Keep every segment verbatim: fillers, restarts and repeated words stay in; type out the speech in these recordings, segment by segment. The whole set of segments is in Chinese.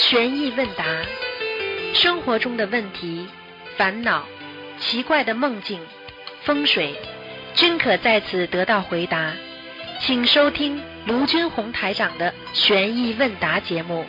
悬疑问答，生活中的问题、烦恼、奇怪的梦境、风水，均可在此得到回答。请收听卢军红台长的悬疑问答节目。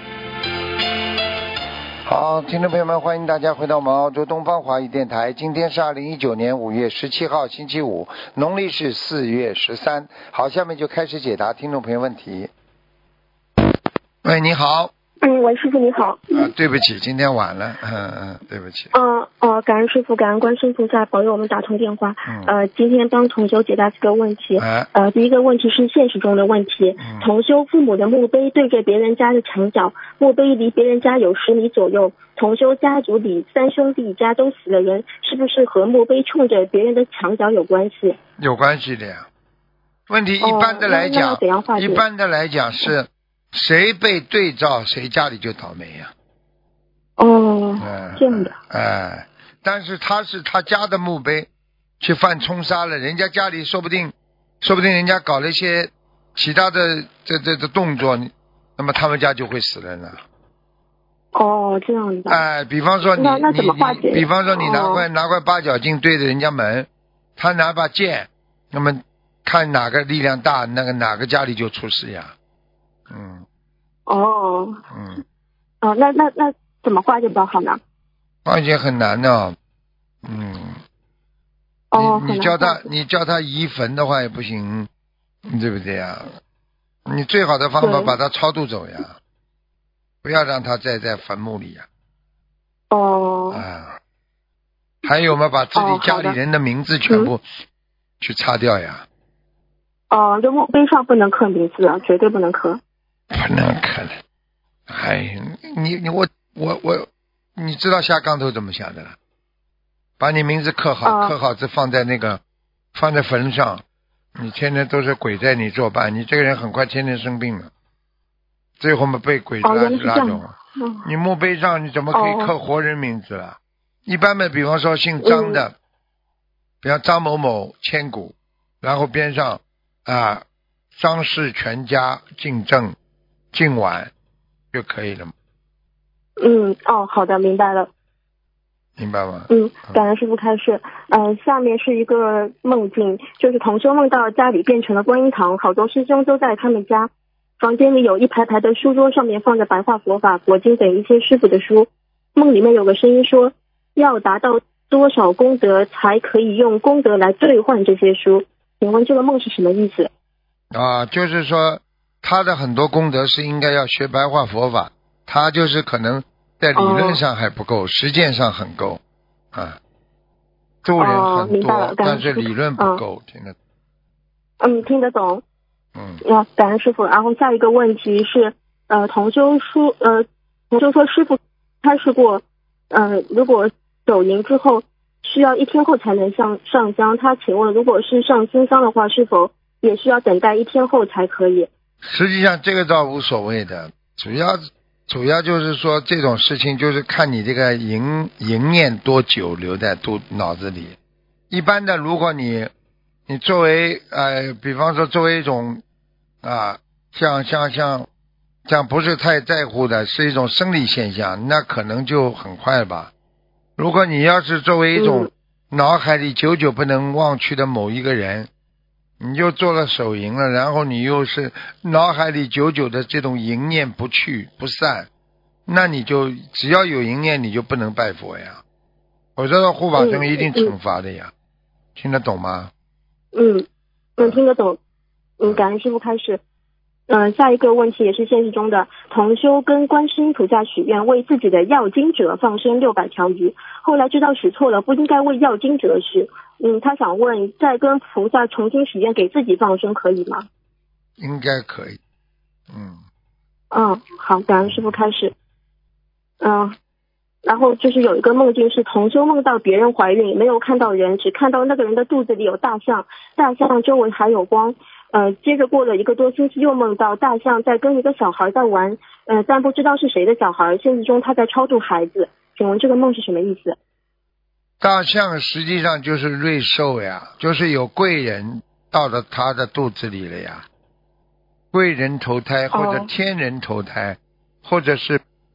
好，听众朋友们，欢迎大家回到我们澳洲东方华语电台。今天是二零一九年五月十七号，星期五，农历是四月十三。好，下面就开始解答听众朋友问题。喂，你好。 嗯，喂，师傅你好。 啊，对不起，今天晚了，嗯嗯，对不起。 嗯呃，感恩师傅，感恩观世音菩萨保佑我们打通电话。 嗯。 呃，今天帮同修解答几个问题。 哎。 呃，第一个问题是现实中的问题。 嗯。 同修父母的墓碑对着别人家的墙角，墓碑离别人家有十米左右。同修家族里三兄弟家都死了人，是不是和墓碑冲着别人的墙角有关系？ 有关系的呀。问题一般的来讲， 哦、 一般的来讲是。谁被对照，谁家里就倒霉呀、 啊。哦、 嗯， 这样的。 哎，但是他是他家的墓碑，去犯冲杀了，人家家里说不定，说不定人家搞了一些其他的这这这动作，那么他们家就会死人了。 哦，这样的。 哎，比方说你那那怎么化解？ 比方说你拿块、 哦、 拿块八角镜对着人家门，他拿把剑，那么看哪个力量大，那个哪个家里就出事呀。嗯。 哦。 嗯。 哦，那那那怎么化解比较好呢？ 化解很难的。嗯。 哦。 你你叫他你叫他移坟的话也不行，对不对呀？你最好的方法把他超度走呀，不要让他再在坟墓里呀。 哦。 啊。还有嘛，把自己家里人的名字全部去擦掉呀。 哦，这墓碑上不能刻名字啊，绝对不能刻。 不能刻的。哎，你你我我我，你知道下杠头怎么想的了？把你名字刻好， 哦、 刻好这放在那个放在坟上，你天天都是鬼在你作伴，你这个人很快天天生病了，最后嘛被鬼拉拉走。 哦、 你墓碑上你怎么可以刻活人名字了？哦、一般的，比方说姓张的，嗯、比方张某某千古，然后边上啊张氏全家敬正敬晚就可以了。 嗯，哦，好的，明白了。 明白吗？ 嗯，感恩师父开示。呃，下面是一个梦境，就是同修梦到家里变成了观音堂，好多师兄都在他们家，房间里有一排排的书桌，上面放着白话佛法、佛经等一些师父的书。梦里面有个声音说，要达到多少功德才可以用功德来兑换这些书？请问这个梦是什么意思？ 啊，就是说他的很多功德是应该要学白话佛法，他就是可能在理论上还不够，哦、实践上很够啊，助人很多， 哦、 但是理论不够， 嗯、 听得懂？ 嗯，听得懂。 嗯， 啊，感恩师傅。然后下一个问题是，呃，同修说，呃，同修说师傅开示过，呃，如果走营之后需要一天后才能上上香，他请问，如果是上新香的话，是否也需要等待一天后才可以？ 实际上这个倒无所谓的，主要主要就是说这种事情就是看你这个营营念多久留在肚脑子里。一般的，如果你你作为呃，比方说作为一种啊，像像像像不是太在乎的，是一种生理现象，那可能就很快吧。如果你要是作为一种脑海里久久不能忘去的某一个人，你就做了手淫了，然后你又是脑海里久久的这种淫念不去不散，那你就只要有淫念你就不能拜佛呀，否则的护法神一定惩罚的呀。嗯嗯、听得懂吗？ 嗯嗯，听得懂。嗯，感恩师父开示。嗯、呃，下一个问题也是现实中的，同修跟观世音菩萨许愿为自己的要经者放生六百条鱼，后来知道许错了，不应该为要经者许。嗯，他想问，再跟菩萨重新许愿给自己放生可以吗？ 应该可以。嗯。 嗯，好，感恩师父开示。嗯，然后就是有一个梦境是同修梦到别人怀孕，没有看到人，只看到那个人的肚子里有大象，大象周围还有光。呃，接着过了一个多星期，又梦到大象在跟一个小孩在玩，呃，但不知道是谁的小孩，现实中他在超度孩子。请问这个梦是什么意思？ 大象实际上就是瑞兽呀，就是有贵人到了他的肚子里了呀，贵人投胎或者天人投胎，哦、或者是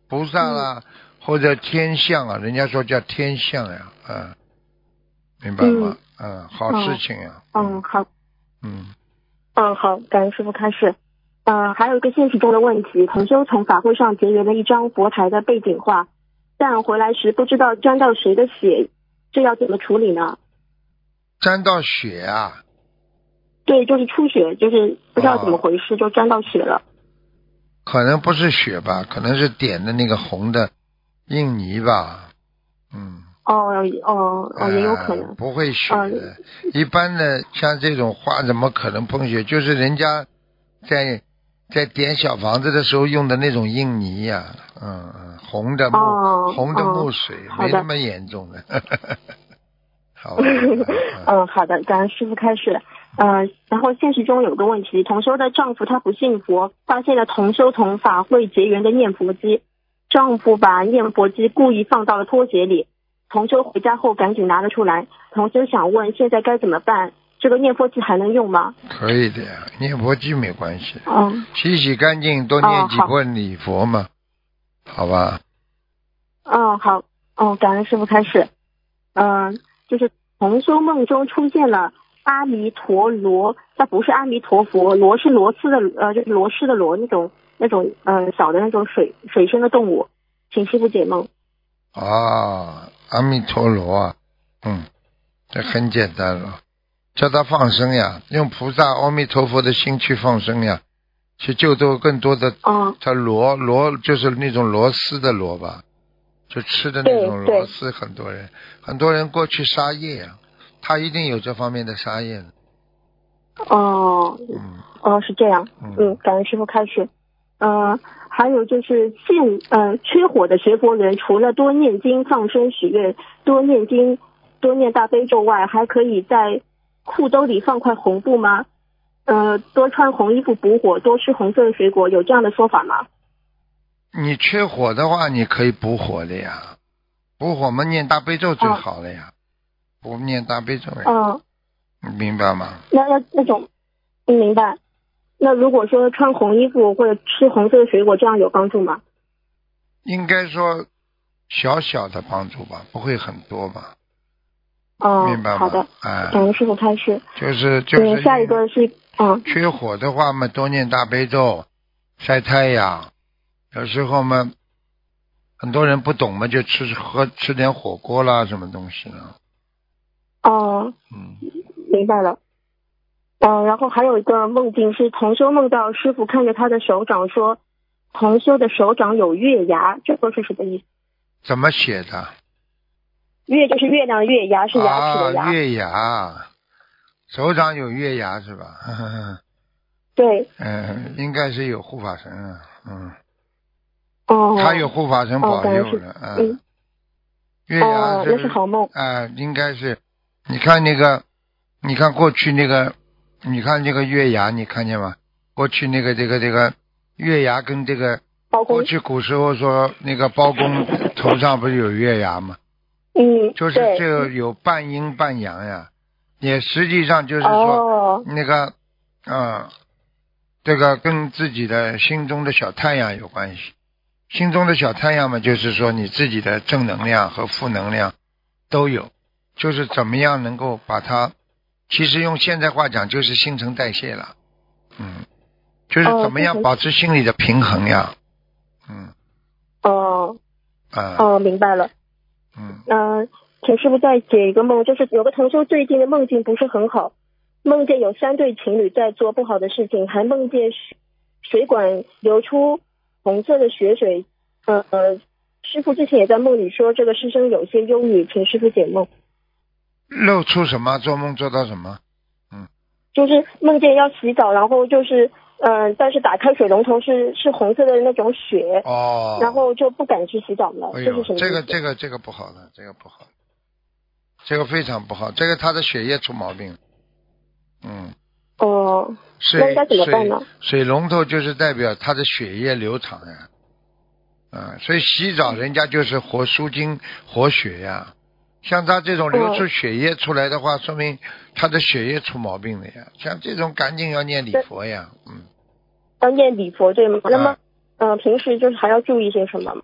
菩萨啦、嗯、或者天象啊，人家说叫天象呀，嗯，明白吗？嗯，嗯好事情呀。 嗯，嗯好。 嗯。 嗯，好，感恩师父开示。呃，还有一个现实中的问题，同修从法会上结缘了一张佛台的背景画，但回来时不知道沾到谁的血，这要怎么处理呢？ 沾到血啊？ 对，就是出血，就是不知道怎么回事，哦、就沾到血了。 可能不是血吧，可能是点的那个红的印泥吧。嗯。 哦哦哦，也有可能。 呃、不会血的、嗯，一般的像这种花怎么可能碰血？就是人家在在点小房子的时候用的那种印泥呀、啊，嗯嗯，红的木、 哦、 红的木水， 哦、 没那么严重的。好吧。 嗯，好的，感恩师父开示。呃，然后现实中有个问题，同修的丈夫他不信佛，发现了同修从法会结缘的念佛机，丈夫把念佛机故意放到了拖鞋里。同修回家后赶紧拿了出来，同修想问现在该怎么办？这个念佛机还能用吗？ 可以的呀，念佛机没关系。 嗯， 洗洗干净，多念几遍礼佛嘛，哦、好吧。 嗯，好，嗯，感恩师父开示。嗯、呃，就是同修梦中出现了阿弥陀罗，它不是阿弥陀佛，螺是螺丝的，呃，就是螺丝的螺那种那种呃小的那种水水生的动物，请师父解梦。 啊，阿弥陀罗啊，嗯，这很简单了，叫他放生呀，用菩萨阿弥陀佛的心去放生呀，去救度更多的。 哦。 他螺螺就是那种螺丝的螺吧，就吃的那种螺丝，很多人很多人过去杀业呀，他一定有这方面的杀业。 哦， 嗯， 哦，是这样。嗯，嗯感恩师父开示。呃，还有就是现呃缺火的学佛人，除了多念经、放生、许愿、多念经、多念大悲咒外，还可以在裤兜里放块红布吗？呃，多穿红衣服补火，多吃红色的水果，有这样的说法吗？ 你缺火的话，你可以补火的呀，补火嘛，念大悲咒最好了呀，不、哦、念大悲咒呀。 嗯， 你明白吗？ 那那那种，明白。那如果说穿红衣服或者吃红色的水果，这样有帮助吗？ 应该说小小的帮助吧，不会很多吧。 哦， 明白吗？ 好的， 哎， 感恩师父开示。 就是就是。 下一个是嗯。 缺火的话嘛，多念大悲咒，晒太阳。有时候嘛，很多人不懂嘛，就吃喝吃点火锅啦，什么东西呢？ 哦， 嗯， 明白了。嗯、呃，然后还有一个梦境是同修梦到师父看着他的手掌说，同修的手掌有月牙，这个是什么意思？ 怎么写的？ 月就是月亮的月，牙是牙齿的牙。 啊，月牙，手掌有月牙是吧？ 对。 嗯，应该是有护法神啊，嗯。 哦。 他有护法神保佑的， 哦、嗯。嗯月牙是、哦、那是好梦。 啊、呃，应该是。你看那个，你看过去那个。你看这个月牙，你看见吗？过去那个这个这个月牙跟这个，过去古时候说那个包公头上不是有月牙吗？ 嗯， 就是这个有半阴半阳呀，也实际上就是说、 哦、 那个，嗯，这个跟自己的心中的小太阳有关系。心中的小太阳嘛，就是说你自己的正能量和负能量都有，就是怎么样能够把它。其实用现在话讲就是新陈代谢了，嗯，就是怎么样保持心理的平衡呀，嗯， 哦， 啊， 哦，明白了， 嗯， 嗯、呃，请师父再解一个梦，就是有个同修最近的梦境不是很好，梦见有三对情侣在做不好的事情，还梦见水管流出红色的血水，呃呃，师父之前也在梦里说这个师生有些忧郁，请师父解梦。 露出什么？做梦做到什么？嗯， 就是梦见要洗澡，然后就是嗯、呃，但是打开水龙头是是红色的那种血哦， 然后就不敢去洗澡了。 哎、 这是什么意思？ 这个这个这个不好的，这个不好，这个非常不好，这个他的血液出毛病。嗯。 哦。 水那应该怎么办呢？ 水？水龙头就是代表他的血液流淌呀，啊、嗯，所以洗澡人家就是活舒筋活血呀。像他这种流出血液出来的话，哦、说明他的血液出毛病了呀。像这种赶紧要念礼佛呀，嗯。 要念礼佛对吗？那么，嗯、呃，平时就是还要注意些什么？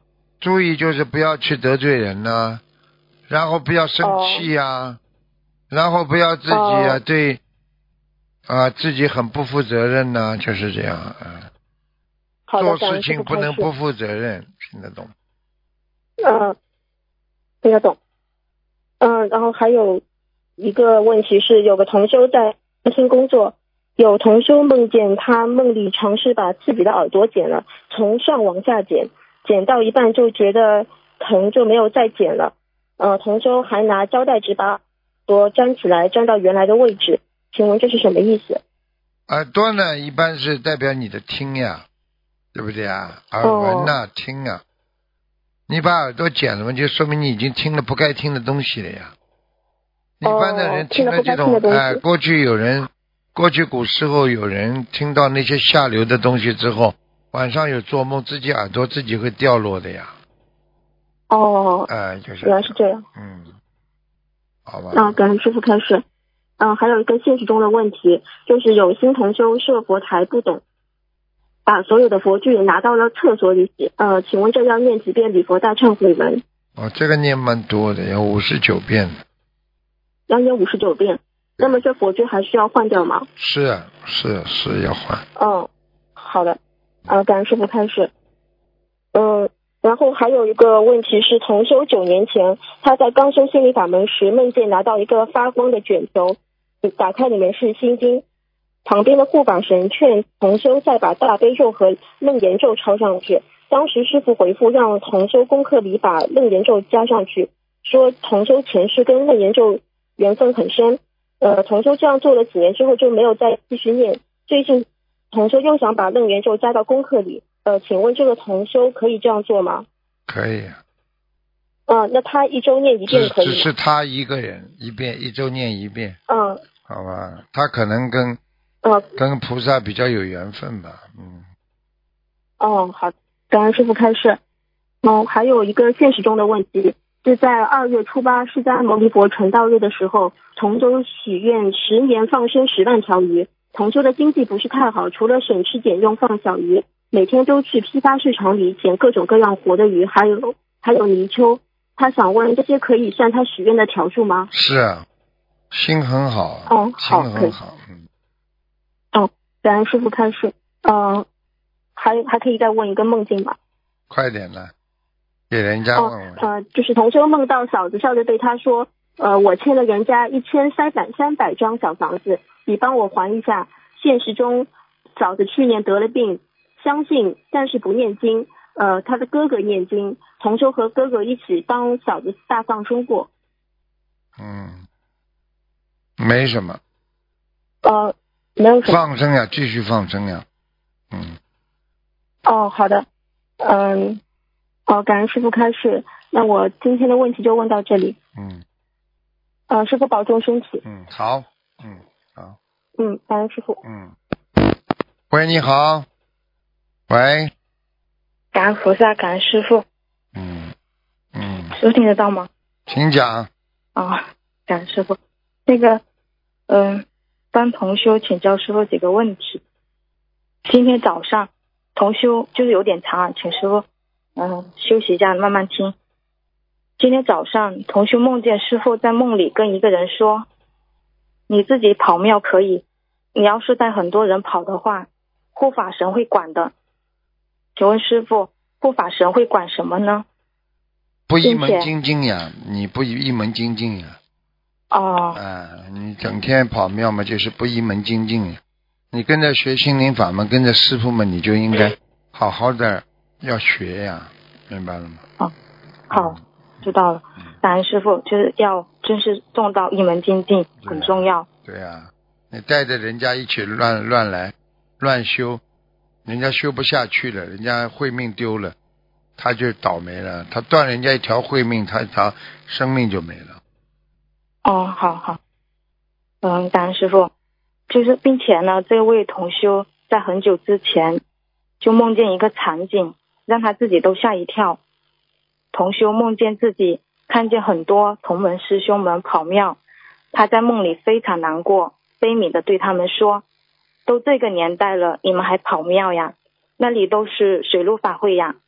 注意就是不要去得罪人呢、啊，然后不要生气啊， oh. 然后不要自己啊、oh. 对啊自己很不负责任呢、啊，就是这样啊。做事情不能不负责任，听得懂？ 嗯，听得懂。嗯，然后还有一个问题是，有个同修在餐厅工作，有同修梦见他梦里尝试把自己的耳朵剪了，从上往下剪，剪到一半就觉得疼，就没有再剪了。呃，同修还拿胶带纸把耳朵粘起来，粘到原来的位置，请问这是什么意思？ 耳朵呢，一般是代表你的听呀。对不对啊？耳闻呐、啊， oh. 听啊，你把耳朵剪了嘛，就说明你已经听了不该听的东西了呀。一般的人听了这种，哎、呃，过去有人，过去古时候有人听到那些下流的东西之后，晚上有做梦，自己耳朵自己会掉落的呀。 哦， 哎，就是， 原来是这样。 嗯，好吧。 那感恩师父开始。嗯、呃，还有一个现实中的问题，就是有新同修设佛台不懂。把所有的佛具拿到了厕所里洗，呃，请问这要念几遍礼佛大忏悔文？ 哦，这个念蛮多的，要五十九遍。 要念五十九遍，那么这佛具还需要换掉吗？ 是啊，是是要换。 嗯，好的，呃，感恩师父开始。嗯，然后还有一个问题是，同修九年前，他在刚修心理法门时，梦见拿到一个发光的卷轴，打开里面是心经。旁边的护法神劝同修再把大悲咒和楞严咒抄上去，当时师父回复让同修功课里把楞严咒加上去，说同修前世跟楞严咒缘分很深，呃，同修这样做了几年之后就没有再继续念，最近同修又想把楞严咒加到功课里，呃，请问这个同修可以这样做吗？ 可以啊。 啊、呃，那他一周念一遍可以吗？ 只是他一个人一遍，一周念一遍。 嗯， 好吧，他可能跟哦， 跟菩萨比较有缘分吧，嗯。 哦，好，感恩师父开示。嗯，还有一个现实中的问题，是在二月初八释迦牟尼佛成道日的时候，同修许愿十年放生十万条鱼。同修的经济不是太好，除了省吃俭用放小鱼，每天都去批发市场里捡各种各样活的鱼，还有还有泥鳅。他想问，这些可以算他许愿的条数吗？ 是啊，心很好。 哦，好， 心很好，嗯。 哦，感恩师父开示。呃，还还可以再问一个梦境吗？ 快点了，给人家问问。 哦、呃，就是同修梦到嫂子笑着对他说，呃，我欠了人家一千三百三百张小房子，你帮我还一下。现实中，嫂子去年得了病，相信但是不念经。呃，他的哥哥念经，同修和哥哥一起帮嫂子大放生过。 嗯，没什么。 呃，没有什么。 放生呀，继续放生呀。嗯。 哦，好的。嗯，哦，感恩师父开示。那我今天的问题就问到这里。 嗯。 呃，师父保重身体。 嗯，好。嗯，好。 嗯，感恩师父。 嗯。喂，你好。喂。 感恩菩萨，感恩师父。 嗯嗯。 师父听得到吗？ 请讲。 啊、哦，感恩师父。那个，嗯、呃，帮同修请教师父几个问题。今天早上同修就是有点长啊，请师父嗯、呃、休息一下，慢慢听。今天早上同修梦见师父在梦里跟一个人说，你自己跑庙可以，你要是带很多人跑的话，护法神会管的。请问师父，护法神会管什么呢？ 不一门精进呀，你不一门精进呀。 哦。 啊，你整天跑庙嘛，就是不一门精进呀。你跟着学心灵法门，跟着师父们，你就应该好好的要学呀，明白了吗？ 哦，好，知道了。感恩师父，就是要真是做到一门精进，很重要。 对啊，你带着人家一起乱乱来乱修。人家修不下去了，人家慧命丢了，他就倒霉了。他断人家一条慧命，他他生命就没了。 哦，好好，嗯，感恩师父。就是并且呢，这位同修在很久之前就梦见一个场景，让他自己都吓一跳。同修梦见自己看见很多同门师兄们跑庙，他在梦里非常难过，悲悯的对他们说，都这个年代了，你们还跑庙呀？那里都是水陆法会呀，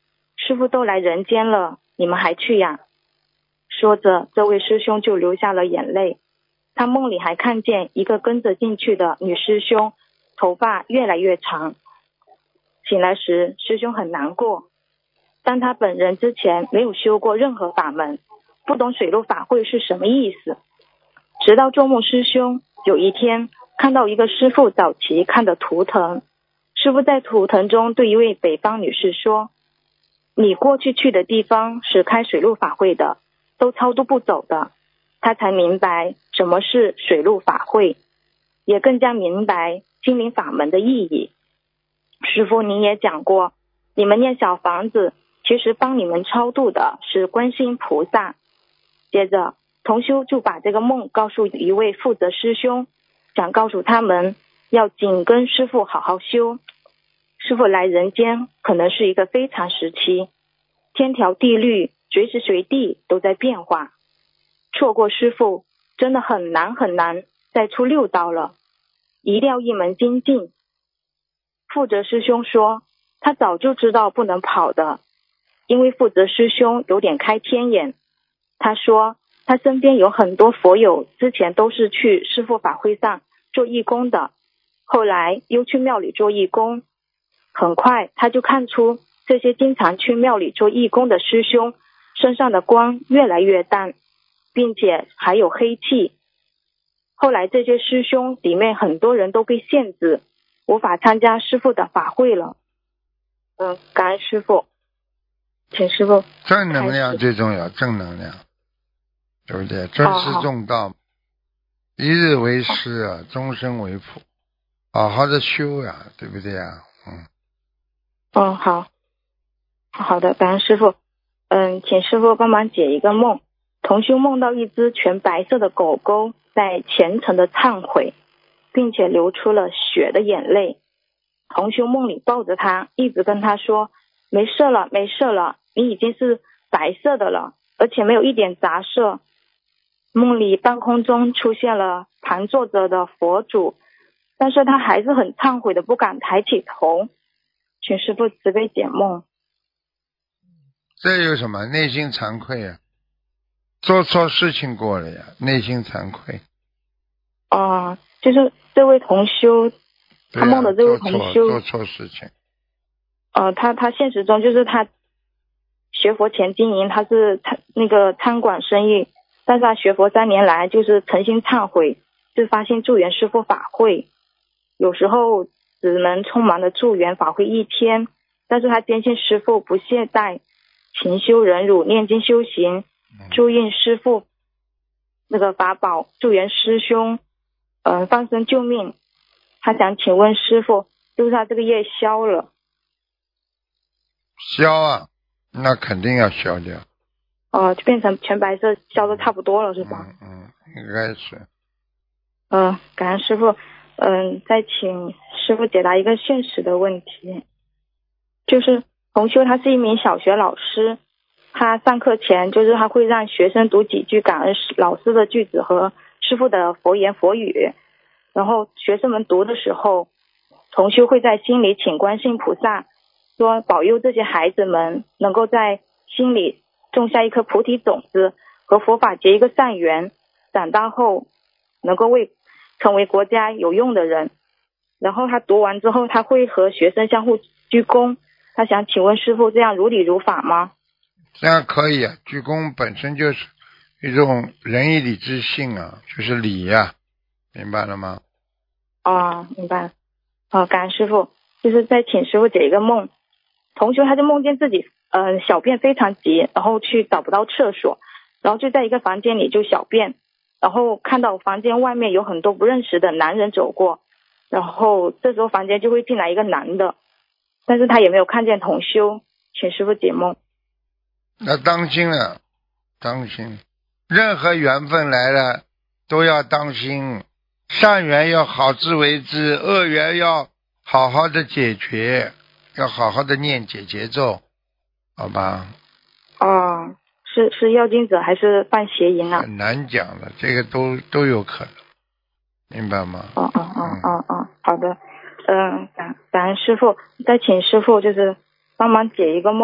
师父都来人间了，你们还去呀？说着，这位师兄就流下了眼泪。他梦里还看见一个跟着进去的女师兄，头发越来越长。醒来时，师兄很难过，但他本人之前没有修过任何法门，不懂水陆法会是什么意思。直到做梦师兄有一天看到一个师父早期看的图腾，师父在图腾中对一位北方女士说，你过去去的地方是开水陆法会的，都超度不走的。他才明白什么是水陆法会，也更加明白心灵法门的意义。师父您也讲过，你们念小房子其实帮你们超度的是观世音菩萨。接着同修就把这个梦告诉一位负责师兄，想告诉他们要紧跟师父好好修。师父来人间可能是一个非常时期，天条地律随时随地都在变化，错过师父真的很难很难再出六道了，一定要一门精进。负责师兄说他早就知道不能跑的，因为负责师兄有点开天眼。他说他身边有很多佛友之前都是去师父法会上做义工的，后来又去庙里做义工。很快他就看出这些经常去庙里做义工的师兄身上的光越来越淡，并且还有黑气。后来这些师兄里面很多人都被限制，无法参加师父的法会了。嗯，感恩师父，请师父。 正能量最重要，正能量，对不对？尊师重道，一日为师啊，终身为父，好好的修呀、啊，对不对啊？嗯。 嗯，好，好的，感恩师父。嗯，请师父帮忙解一个梦。同修梦到一只全白色的狗狗在虔诚的忏悔，并且流出了血的眼泪。同修梦里抱着它，一直跟他说，没事了没事了，你已经是白色的了，而且没有一点杂色。梦里半空中出现了盘坐着的佛祖，但是他还是很忏悔的不敢抬起头，请师父慈悲解梦。 这有什么？内心惭愧呀、啊，做错事情过了呀，内心惭愧。 哦、呃，就是这位同修，他梦的这位同修、 做错做错事情。 呃，他他现实中就是他学佛前经营，他是餐那个餐馆生意，但是他学佛三年来就是诚心忏悔，就发心助缘师父法会，有时候只能匆忙的助缘法会一天，但是他坚信师父不懈怠，勤修忍辱，念经修行，助印师父那个法宝，助缘师兄，嗯、呃，放生救命。他想请问师父，就是他这个业消了？ 消啊，那肯定要消掉。 哦、呃，就变成全白色，消的差不多了，是吧？ 嗯嗯，应该是。 嗯、呃，感恩师父。嗯、呃，再请师父解答一个现实的问题，就是同修他是一名小学老师，他上课前就是他会让学生读几句感恩老师的句子和师父的佛言佛语，然后学生们读的时候，同修会在心里请观世音菩萨说保佑这些孩子们能够在心里种下一颗菩提种子，和佛法结一个善缘，长大后能够为成为国家有用的人。然后他读完之后，他会和学生相互鞠躬，他想请问师父，这样如理如法吗？ 这样可以啊，鞠躬本身就是一种仁义礼智信啊，就是礼呀、啊，明白了吗？ 哦，明白了。哦，感恩师父。就是再请师父解一个梦，同学他就梦见自己呃小便非常急，然后去找不到厕所，然后就在一个房间里就小便，然后看到房间外面有很多不认识的男人走过，然后这时候房间就会进来一个男的，但是他也没有看见同修，请师父解梦。 要当心了，当心，任何缘分来了都要当心，善缘要好自为之，恶缘要好好的解决，要好好的念解结咒，好吧？ 哦，是是要经者还是犯邪淫啊？ 很难讲的，这个都都有可能，明白吗？ 哦哦哦哦哦，好的。嗯，感感恩师父，再请师父就是帮忙解一个梦，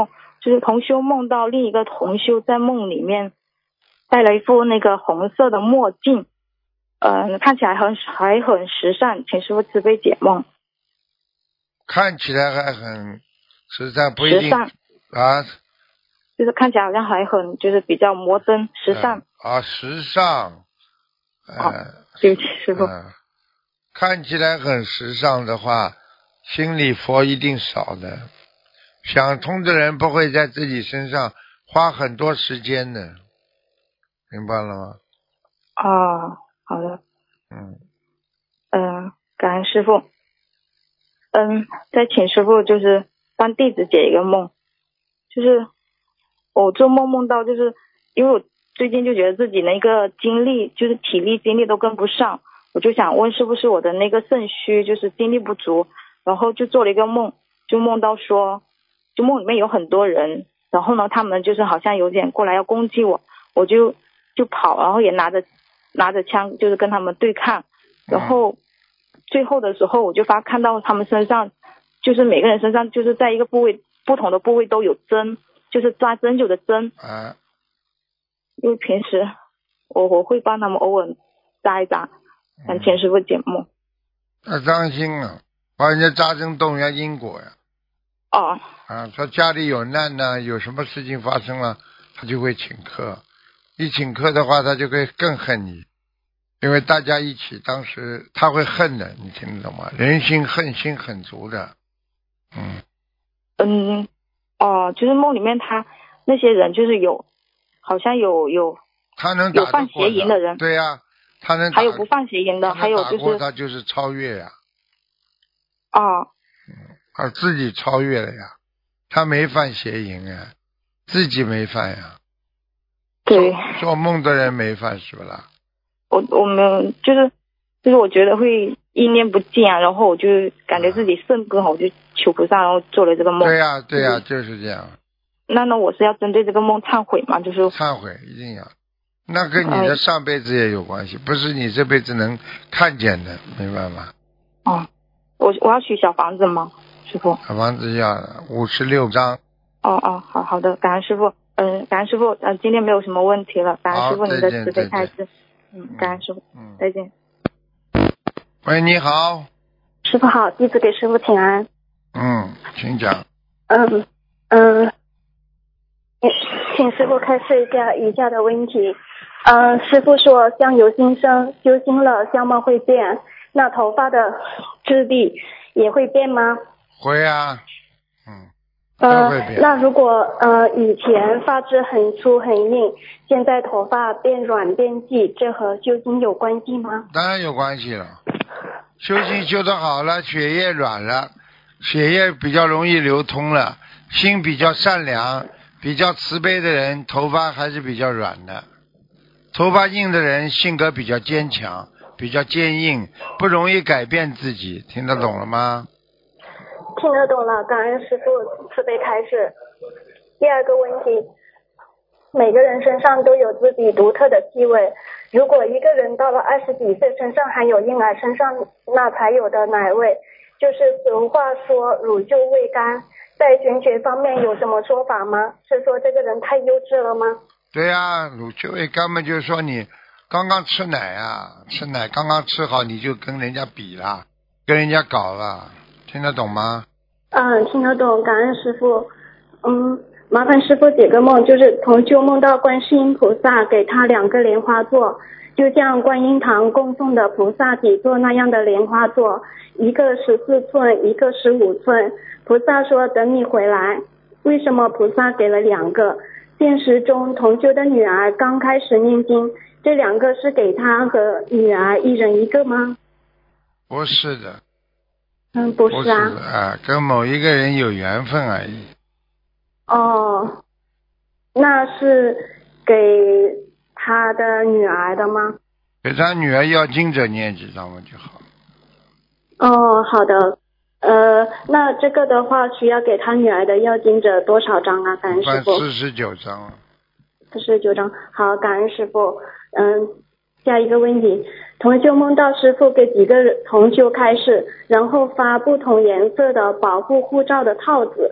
就是同修梦到另一个同修在梦里面戴了一副那个红色的墨镜，呃，看起来很还很时尚，请师傅慈悲解梦。 看起来还很时尚，不一定时尚啊， 就是看起来好像还很就是比较摩登时尚。 嗯、啊，时尚。呃、 哦，对不起，师傅。 嗯，看起来很时尚的话，心里佛一定少的。想通的人不会在自己身上花很多时间的，明白了吗？ 哦，好的。 嗯。 嗯、呃，感恩师傅。嗯，再请师傅就是帮弟子解一个梦，就是我做梦梦到，就是因为我最近就觉得自己那个精力就是体力精力都跟不上，我就想问是不是我的那个肾虚就是精力不足，然后就做了一个梦，就梦到说就梦里面有很多人，然后呢他们就是好像有点过来要攻击我，我就就跑，然后也拿着拿着枪就是跟他们对抗，然后最后的时候我就发看到他们身上就是每个人身上就是在一个部位不同的部位都有针，就是扎针灸的针啊， 因为平时我我会帮他们偶尔扎一扎，想请师傅解梦。 要当心啊，把人家扎针动人家因果呀。 哦。 啊，他家里有难呢，有什么事情发生了，他就会请客，一请客的话他就会更恨你，因为大家一起当时他会恨的，你听得懂吗？人心恨心很足的。嗯嗯，哦，就是梦里面他那些人就是有好像有有他能打有犯邪淫的人， 对呀、啊，他能打还有不犯邪淫的，还有就是他就是超越呀。 啊， 嗯，他自己超越了呀，他没犯邪淫啊，自己没犯呀。 对， 做梦的人没犯是不啦？ 我我们就是就是我觉得会意念不净啊，然后我就感觉自己肾不好，我就求菩萨，然后做了这个梦。 对呀、啊、对呀、啊，就是这样。 那那我是要针对这个梦忏悔吗？就是忏悔一定要，那跟你的上辈子也有关系，不是你这辈子能看见的，明白吗？ 哦，我我要取小房子吗，师傅？ 小房子要五十六张。 哦哦，好好的，感恩师傅。嗯、呃，感恩师傅。嗯、呃，今天没有什么问题了，感恩师傅您的慈悲开示。嗯，感恩师傅。嗯，再见。 喂，你好。 师傅好，弟子给师傅请安。 嗯，请讲。 嗯嗯，请师傅开示一下以下的问题。嗯，师傅说相由心生，修心了相貌会变，那头发的质地也会变吗？ 会啊，嗯。 呃，那如果呃以前发质很粗很硬，现在头发变软变细，这和修心有关系吗？ 当然有关系了，修心修得好了，血液软了，血液比较容易流通了，心比较善良，比较慈悲的人，头发还是比较软的。头发硬的人性格比较坚强，比较坚硬，不容易改变自己，听得懂了吗？ 听得懂了，感恩师父慈悲开示。第二个问题，每个人身上都有自己独特的气味，如果一个人到了二十几岁身上还有婴儿身上那才有的奶味，就是俗话说乳臭未干，在玄学方面有什么说法吗？是说这个人太幼稚了吗？ 对呀、啊，乳臭未干嘛，就是说你刚刚吃奶啊，吃奶刚刚吃好你就跟人家比了，跟人家搞了，听得懂吗？ 嗯，听得懂，感恩师父。嗯，麻烦师父解个梦，就是同修梦到观世音菩萨给他两个莲花座，就像观音堂供奉的菩萨底座那样的莲花座，一个十四寸，一个十五寸。菩萨说等你回来。为什么菩萨给了两个？现实中同修的女儿刚开始念经，这两个是给他和女儿一人一个吗？ 不是的。 嗯，不是啊。 不是啊，跟某一个人有缘分而已。 哦，那是给他的女儿的吗？ 给他女儿要经者念几张嘛就好。 哦，好的。呃，那这个的话需要给他女儿的要经者多少张啊？感恩师父。 四十九张。 四十九张，好，感恩师父。嗯，下一个问题，同修梦到师父给几个同修开示，然后发不同颜色的保护护照的套子，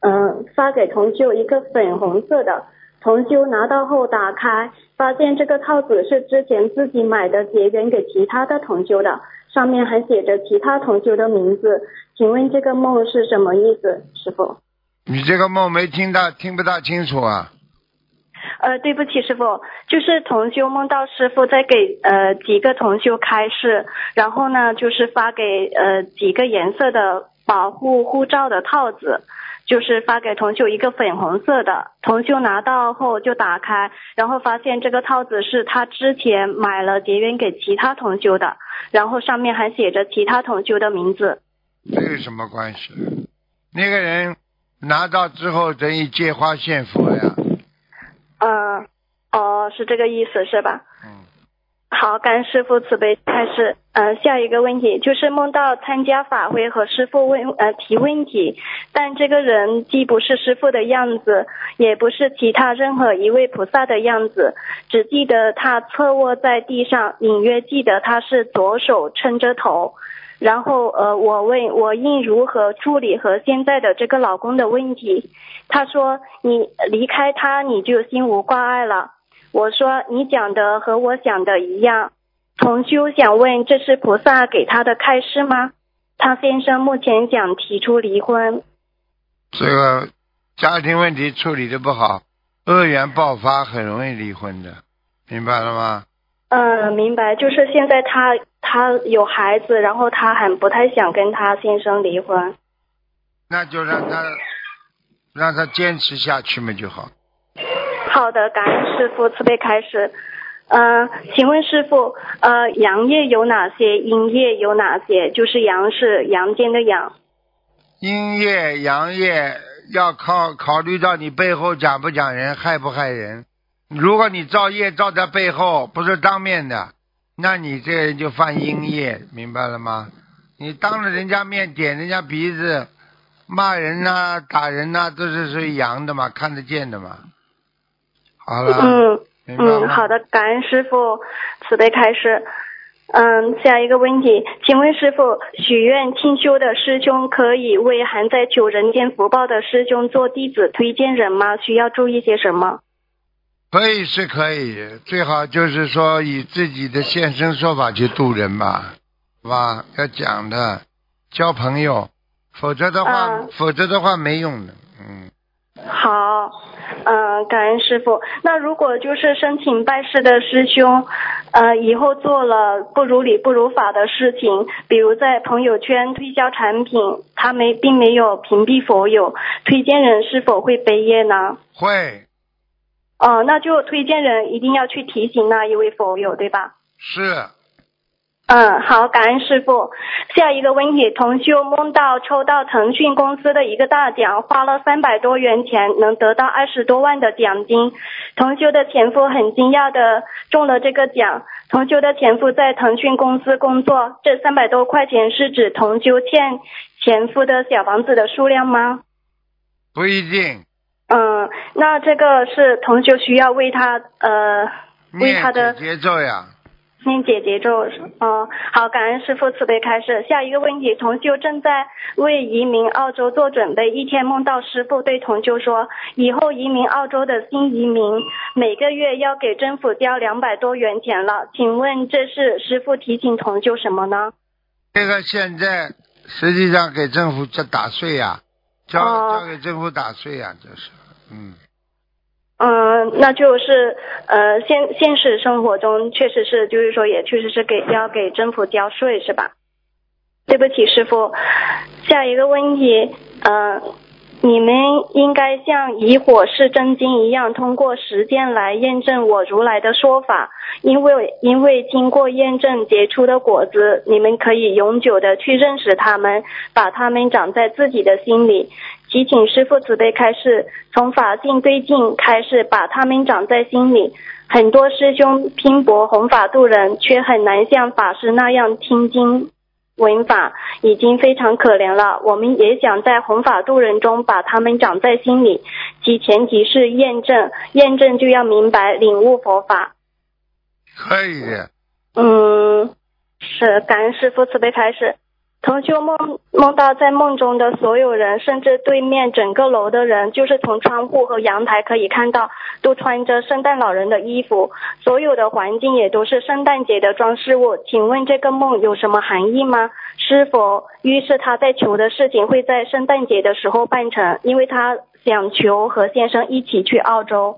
嗯，发给同修一个粉红色的，同修拿到后打开，发现这个套子是之前自己买的，结缘给其他的同修的，上面还写着其他同修的名字。请问这个梦是什么意思，师傅？ 你这个梦没听到，听不大清楚啊。 呃，对不起，师傅，就是同修梦到师傅在给呃几个同修开示，然后呢，就是发给呃几个颜色的保护护照的套子，就是发给同修一个粉红色的，同修拿到后就打开，然后发现这个套子是他之前买了结缘给其他同修的，然后上面还写着其他同修的名字。 这有什么关系？那个人拿到之后等于借花献佛呀。 嗯，哦，是这个意思是吧？ 嗯。 好，感恩师父慈悲开始。呃，下一个问题就是梦到参加法会和师父问呃提问题，但这个人既不是师父的样子，也不是其他任何一位菩萨的样子，只记得他侧卧在地上，隐约记得他是左手撑着头。然后呃，我问我应如何处理和现在的这个老公的问题，他说你离开他你就心无挂碍了。我说你讲的和我想的一样。同修想问，这是菩萨给他的开示吗？他先生目前想提出离婚。 这个家庭问题处理的不好，恶缘爆发，很容易离婚的，明白了吗？ 嗯，明白。就是现在他他有孩子，然后他还不太想跟他先生离婚。 那就让他让他坚持下去嘛就好。 好的，感恩师父慈悲开示。呃，请问师父，呃，阳业有哪些？阴业有哪些？就是阳是阳间的阳。 阴业、阳业要考考虑到你背后讲不讲人，害不害人。如果你造业造在背后，不是当面的，那你这个人就犯阴业，明白了吗？你当着人家面点人家鼻子，骂人呐、啊、打人呐、啊，都是属于阳的嘛，看得见的嘛。好了。 嗯嗯，好的，感恩师父慈悲开示。嗯，下一个问题，请问师父，许愿清修的师兄可以为还在求人间福报的师兄做弟子推荐人吗？需要注意些什么？ 可以是可以，最好就是说以自己的现身说法去度人吧，是吧？要讲的，交朋友，否则的话， 嗯、 否则的话没用的。嗯。 好，嗯、呃，感恩师父。那如果就是申请拜师的师兄，呃，以后做了不如理不如法的事情，比如在朋友圈推销产品，他没并没有屏蔽佛友，推荐人是否会背业呢？ 会。 哦，那就推荐人一定要去提醒那一位佛友，对吧？ 是。 嗯，好，感恩师父。下一个问题，同修梦到抽到腾讯公司的一个大奖，花了三百多元钱，能得到二十多万的奖金。同修的前夫很惊讶的中了这个奖。同修的前夫在腾讯公司工作，这三百多块钱是指同修欠前夫的小房子的数量吗？ 不一定。 嗯，那这个是同修需要为他呃为他的念节奏呀。 念姐姐咒。哦，好，感恩师父慈悲开示。下一个问题，同修正在为移民澳洲做准备，一天梦到师父对同修说，以后移民澳洲的新移民每个月要给政府交两百多元钱了，请问这是师父提醒同修什么呢？ 这个现在实际上给政府交打税呀、啊，交、哦、交给政府打税呀、啊，这是嗯。 嗯，那就是呃，现现实生活中确实是，就是说也确实是给要给政府交税是吧？对不起，师父。下一个问题，呃，你们应该像以火是真经一样，通过实践来验证我如来的说法，因为因为经过验证结出的果子，你们可以永久的去认识它们，把它们长在自己的心里。祈请师父慈悲开示，从法性对境开始把他们长在心里。很多师兄拼搏弘法度人，却很难像法师那样听经闻法，已经非常可怜了。我们也想在弘法度人中把他们长在心里，其前提是验证，验证就要明白领悟佛法。 可以的。 嗯，是，感恩师父慈悲开示。 同修梦梦到在梦中的所有人，甚至对面整个楼的人，就是从窗户和阳台可以看到，都穿着圣诞老人的衣服，所有的环境也都是圣诞节的装饰物。请问这个梦有什么含义吗？是否预示他在求的事情会在圣诞节的时候办成？因为他想求和先生一起去澳洲。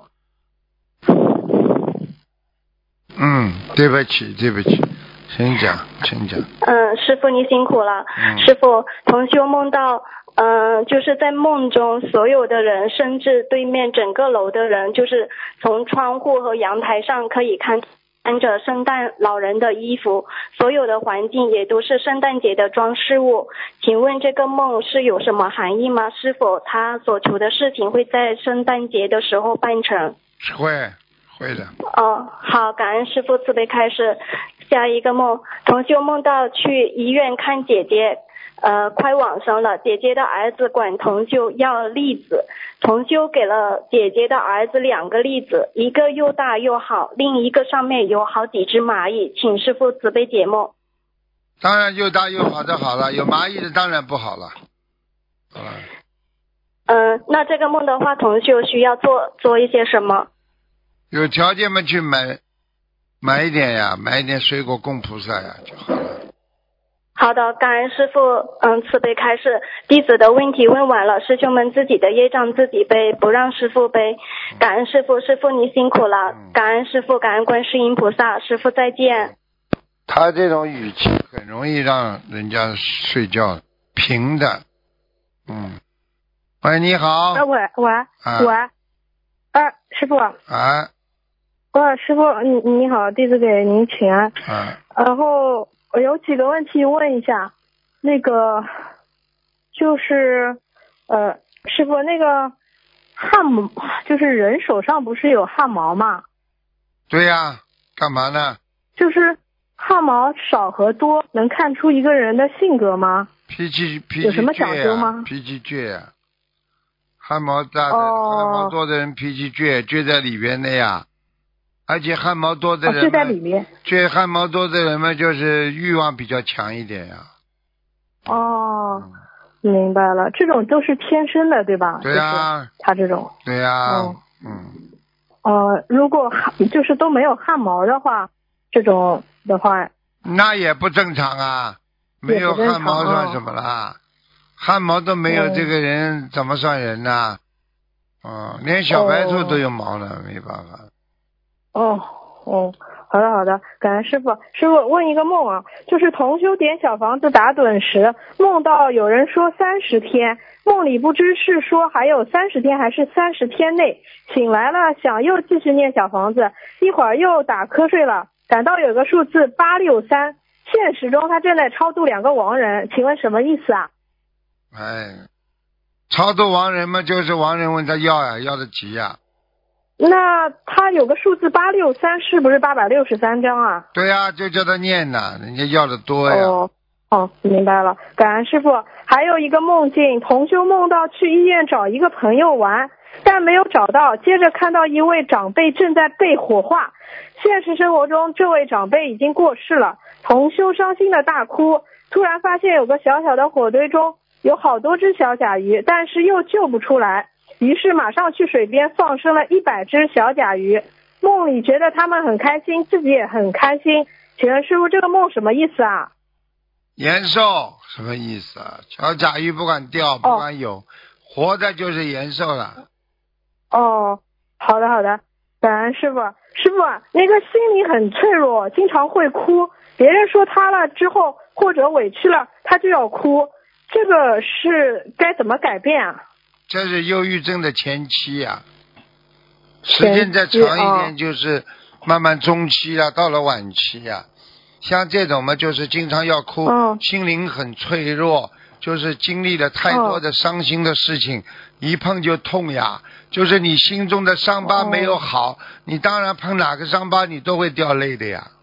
嗯，对不起，对不起，请讲，请讲。 嗯，师父你辛苦了。 嗯、 师父，同修梦到，嗯、呃，就是在梦中所有的人，甚至对面整个楼的人，就是从窗户和阳台上可以看穿着圣诞老人的衣服，所有的环境也都是圣诞节的装饰物。请问这个梦是有什么含义吗？是否他所求的事情会在圣诞节的时候办成？ 会会的。 哦，好，感恩师父慈悲开示。下一个梦，同修梦到去医院看姐姐，呃，快往生了。姐姐的儿子管同修要栗子，同修给了姐姐的儿子两个栗子，一个又大又好，另一个上面有好几只蚂蚁，请师父慈悲解梦。 当然又大又好的好了，有蚂蚁的当然不好了。好了。 嗯、呃，那这个梦的话，同修需要做做一些什么？ 有条件嘛去买买一点呀，买一点水果供菩萨呀就好了。 好的，感恩师父，嗯，慈悲开示。弟子的问题问完了，师兄们自己的业障自己背，不让师父背。感恩师父，师父你辛苦了。 嗯、 感恩师父，感恩观世音菩萨，师父再见。 他这种语气很容易让人家睡觉，平的。嗯。喂，你好。 啊，喂喂、啊、喂，啊，师父。 啊。 哇，师傅，你你好，弟子给您请安。 嗯。 然后我有几个问题问一下，那个就是呃，师傅，那个汗毛，就是人手上不是有汗毛吗？ 对呀、啊，干嘛呢？ 就是汗毛少和多能看出一个人的性格吗？ 脾气脾气倔、啊、 有什么讲究吗？ 脾气倔啊，汗毛大的、 哦、 汗毛多的人脾气倔，倔在里边的呀。而且汗毛多的人， 就、哦、在里面。 倔汗毛多的人嘛，就是欲望比较强一点呀。 哦、嗯，明白了，这种都是天生的，对吧？ 对呀、啊就是。他这种。 对呀、啊。 嗯。 嗯。 呃，如果汗就是都没有汗毛的话，这种的话。 那也不正常啊，没有汗毛算什么啦？汗毛都没有，这个人怎么算人呢？嗯，连小白兔都有毛呢， 哦、 没办法。 哦哦，好的好的，感恩师傅。师傅问一个梦啊，就是同修点小房子打盹时，梦到有人说三十天，梦里不知是说还有三十天还是三十天内，醒来了想又继续念小房子，一会儿又打瞌睡了，感到有个数字八六三，现实中他正在超度两个亡人，请问什么意思啊？ 哎，超度亡人嘛，就是亡人问他要呀，要得急呀。 那他有个数字八六三，是不是八百六十三张啊？ 对呀、啊，就叫他念呐，人家要的多呀。 哦哦，明白了，感恩师傅。还有一个梦境，同修梦到去医院找一个朋友玩，但没有找到，接着看到一位长辈正在被火化。现实生活中，这位长辈已经过世了，同修伤心的大哭。突然发现有个小小的火堆中有好多只小甲鱼，但是又救不出来。于是马上去水边放生了一百只小甲鱼，梦里觉得他们很开心，自己也很开心。请问师傅，这个梦什么意思啊？ 延寿什么意思啊？小甲鱼不管钓不管有、哦、活的就是延寿了。 哦，好的好的，感恩师傅。师傅，那个心里很脆弱，经常会哭，别人说他了之后或者委屈了他就要哭，这个是该怎么改变啊？ 这是忧郁症的前期呀、啊，时间再长一点就是慢慢中期了、啊，到了晚期呀、啊。像这种嘛，就是经常要哭、 哦， 心灵很脆弱，就是经历了太多的伤心的事情，哦、一碰就痛呀。就是你心中的伤疤没有好，哦、你当然碰哪个伤疤你都会掉泪的呀。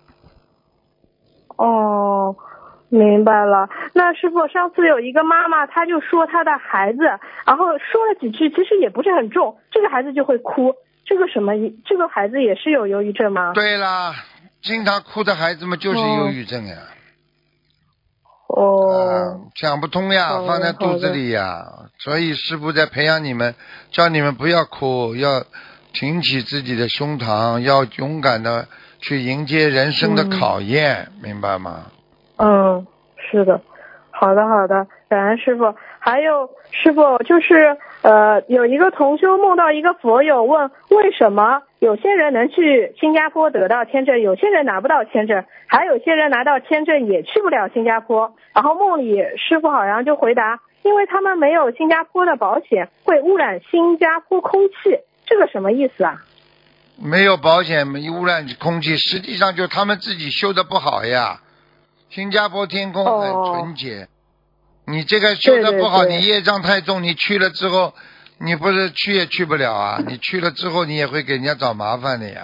哦。明白了。那师傅，上次有一个妈妈，她就说她的孩子，然后说了几句，其实也不是很重，这个孩子就会哭，这个什么，这个孩子也是有忧郁症吗？ 对啦，经常哭的孩子们就是忧郁症呀。 哦、 呃，想不通呀， 好的放在肚子里呀。所以师父在培养你们，叫你们不要哭，要挺起自己的胸膛，要勇敢的去迎接人生的考验，嗯、明白吗？ 嗯，是的。好的好的，感恩师父。还有师父，就是呃有一个同修梦到一个佛友问，为什么有些人能去新加坡得到签证，有些人拿不到签证，还有些人拿到签证也去不了新加坡。然后梦里师父好像就回答，因为他们没有新加坡的保险，会污染新加坡空气，这个什么意思啊？ 没有保险污染空气，实际上就他们自己修的不好呀。新加坡天空很纯洁，哦、你这个修的不好， 对对对， 你业障太重，你去了之后，你不是去也去不了啊！你去了之后，你也会给人家找麻烦的呀。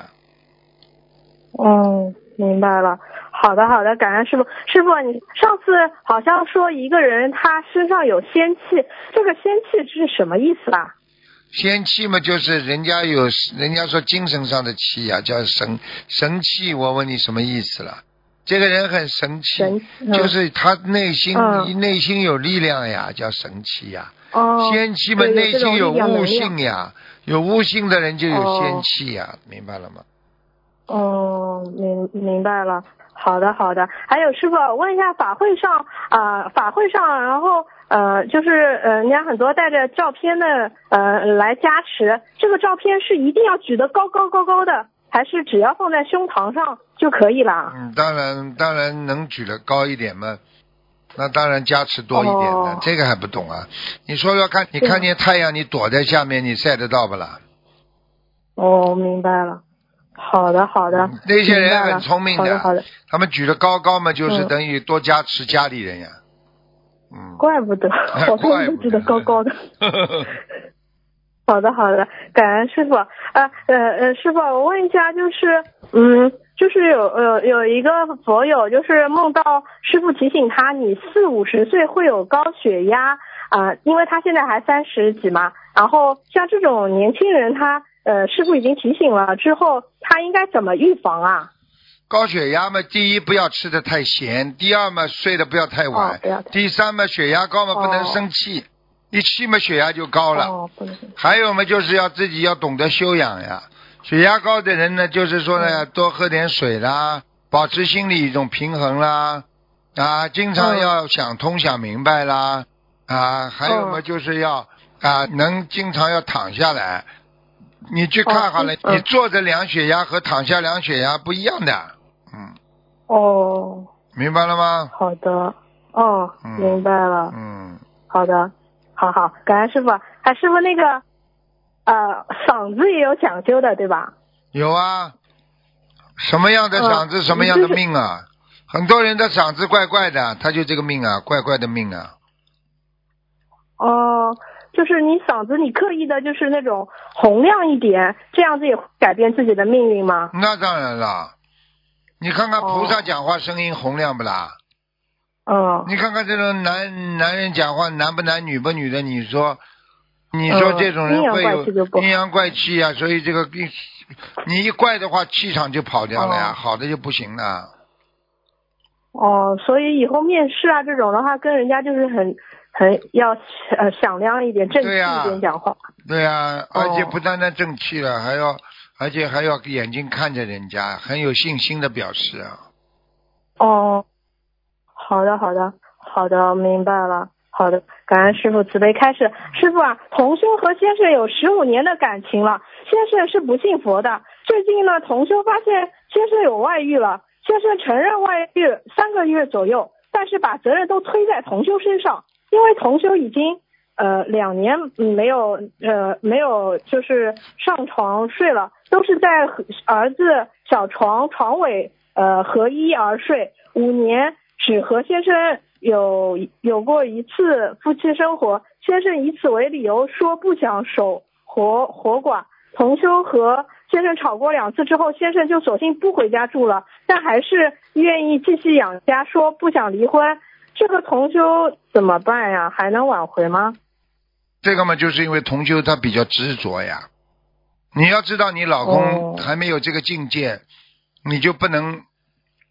嗯，明白了。好的好的，感恩师傅。师傅，你上次好像说一个人他身上有仙气，这个仙气是什么意思啊？ 仙气嘛，就是人家有人家说精神上的气呀、啊，叫神神气。我问你什么意思了？这个人很神气， 神嗯、 就是他内心、 嗯、 内心有力量呀，叫神气呀。 哦， 仙气嘛，内心有悟性呀，有悟性的人就有仙气呀，哦、明白了吗？ 哦，明明白了。好的好的。还有师傅，问一下法会上啊、呃，法会上，然后呃，就是呃，人家很多带着照片的呃来加持，这个照片是一定要举得高高高高的，还是只要放在胸膛上就可以了？ 嗯，当然当然能举得高一点嘛，那当然加持多一点的，哦、这个还不懂啊？你说说看，你看见太阳，你躲在下面，你晒得到不啦？ 哦，明白了。好的好的， 嗯、那些人很聪明的， 好的好的， 他们举得高高嘛，就是等于多加持家里人呀。嗯， 怪不得，我都举得高高的。好的好的，感恩师傅。呃呃呃，师傅，我问一下，就是嗯，就是有呃有一个佛友，就是梦到师傅提醒他，你四五十岁会有高血压啊、呃，因为他现在还三十几嘛。然后像这种年轻人，他呃师傅已经提醒了之后，他应该怎么预防啊？ 高血压嘛，第一不要吃的太咸，第二嘛睡得不要太晚， 哦、 第三嘛血压高嘛不能生气。哦，一气嘛血压就高了， 哦、 还有嘛就是要自己要懂得修养呀。血压高的人呢，就是说呢，嗯、多喝点水啦，保持心理一种平衡啦，啊，经常要想通想明白啦，啊，还有嘛就是要啊能经常要躺下来。你去看好了，哦、你坐着量血压和躺下量血压不一样的，嗯。 哦。 明白了吗？ 好的，哦，嗯、明白了。 嗯。 好的，好好，感恩师傅。还师傅那个，呃，嗓子也有讲究的，对吧？ 有啊，什么样的嗓子，呃、什么样的命啊？就是、很多人的嗓子怪怪的，他就这个命啊，怪怪的命啊。 哦、呃，就是你嗓子，你刻意的就是那种洪亮一点，这样子也会改变自己的命运吗？ 那当然了，你看看菩萨讲话声音洪亮不啦？ 嗯， 你看看这种男男人讲话男不男女不女的，你说你说这种人会有阴阳怪气啊，所以这个你一怪的话气场就跑掉了呀，哦、好的就不行了。 哦，所以以后面试啊这种的话，跟人家就是很很要呃响亮一点，正气一点讲话。 对呀、啊啊，而且不单单正气了，还要而且还要眼睛看着人家，很有信心的表示啊。 哦。好的好的好的，明白了。好的，感恩师父慈悲开示。师父啊，同修和先生有十五年的感情了，先生是不信佛的。最近呢，同修发现先生有外遇了，先生承认外遇三个月左右，但是把责任都推在同修身上，因为同修已经呃两年没有呃没有就是上床睡了，都是在儿子小床床尾呃合一而睡，五年。只和先生有有过一次夫妻生活，先生以此为理由说不想守活活寡。同修和先生吵过两次之后，先生就索性不回家住了，但还是愿意继续养家，说不想离婚。这个同修怎么办呀？还能挽回吗？ 这个嘛，就是因为同修他比较执着呀。你要知道，你老公还没有这个境界，哦、你就不能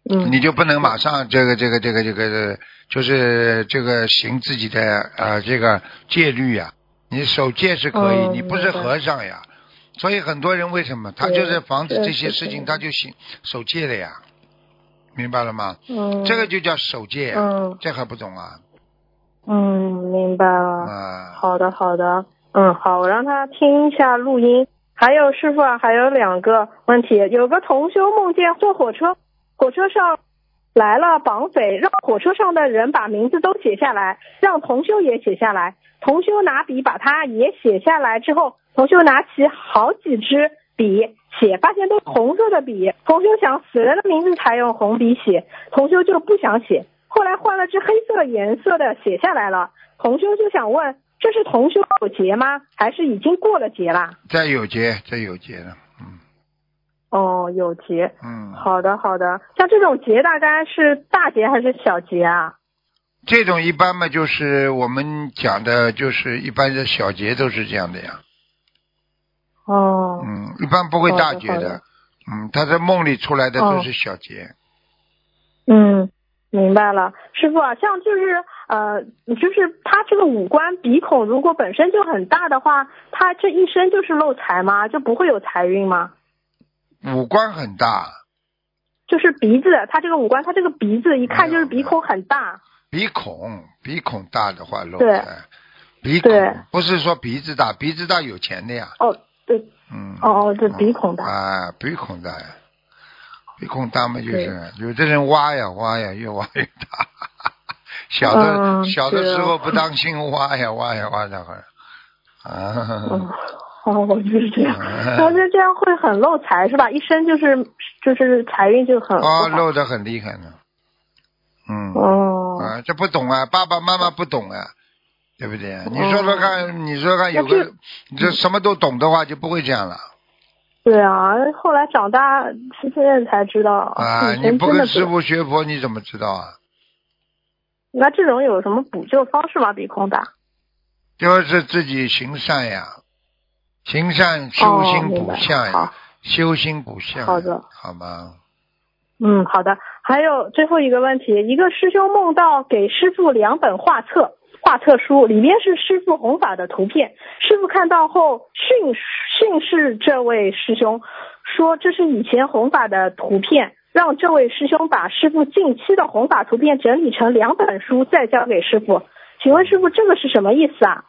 嗯， 你就不能马上这个这个这个这个就是这个行自己的呃这个戒律呀、啊。你守戒是可以， 嗯、 你不是和尚呀。所以很多人为什么他就是防止这些事情，他就行守戒了呀，明白了吗？ 嗯， 这个就叫守戒呀、 嗯， 这还不懂啊？ 嗯，明白了。 啊， 好的，好的，嗯，好，我让他听一下录音。还有师傅啊，还有两个问题，有个同修梦见坐火车，火车上来了绑匪，让火车上的人把名字都写下来，让同修也写下来。同修拿笔把他也写下来之后，同修拿起好几支笔写，发现都是红色的笔。同修想死人的名字才用红笔写，同修就不想写，后来换了支黑色颜色的写下来了。同修就想问，这是同修有劫吗？还是已经过了劫啦？ 在有劫，在有劫了，嗯。 哦，有劫。 嗯。 好的，好的。像这种劫大概是大劫还是小劫啊？ 这种一般嘛，就是我们讲的，就是一般的小劫都是这样的呀。 哦。 嗯，一般不会大劫的。 的嗯，他在梦里出来的都是小劫。 哦、嗯，明白了，师傅啊，像就是呃，就是他这个五官鼻孔如果本身就很大的话，他这一生就是漏财吗？就不会有财运吗？ 五官很大。 就是鼻子，他这个五官，他这个鼻子一看就是鼻孔很大。 鼻孔鼻孔大的话漏对， 财。鼻孔不是说鼻子大，鼻子大有钱的呀。 哦，对。 嗯。 哦哦，这鼻孔大。 啊，鼻孔大呀，鼻孔大嘛就是有的人挖呀挖呀，越挖越大。小的、 嗯、 小的时候不当心挖呀挖呀挖的很。啊。 嗯哦，就是这样，但是这样会很漏财是吧？一生就是就是财运就很哦，漏得很厉害呢。嗯。 哦。 啊，这不懂啊，爸爸妈妈不懂啊，对不对？你说说看，哦、你说说看，有个你这什么都懂的话，就不会这样了。 对啊，后来长大现在才知道。 啊，你不跟师傅学佛，你怎么知道啊？ 那这种有什么补救方式吗？鼻孔大？ 就是自己行善呀。行善修心补相呀、 哦， 修心补相。 好的， 好吗？ 嗯，好的。还有最后一个问题，一个师兄梦到给师父两本画册，画册书里面是师父弘法的图片，师父看到后训训示这位师兄，说这是以前弘法的图片，让这位师兄把师父近期的弘法图片整理成两本书，再交给师父。请问师父，这个是什么意思啊？